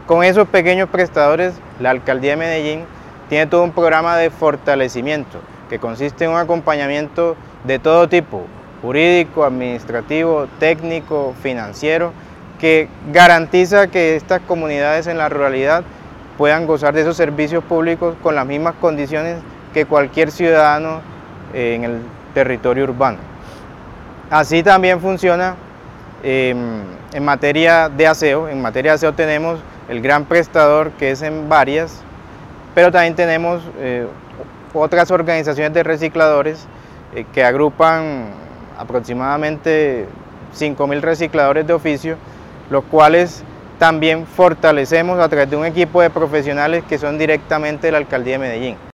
Con esos pequeños prestadores, la Alcaldía de Medellín tiene todo un programa de fortalecimiento que consiste en un acompañamiento de todo tipo, jurídico, administrativo, técnico, financiero, que garantiza que estas comunidades en la ruralidad puedan gozar de esos servicios públicos con las mismas condiciones que cualquier ciudadano en el territorio urbano. Así también funciona en materia de aseo. En materia de aseo tenemos el gran prestador, que es en Varias, pero también tenemos otras organizaciones de recicladores que agrupan aproximadamente 5.000 recicladores de oficio, los cuales también fortalecemos a través de un equipo de profesionales que son directamente de la Alcaldía de Medellín.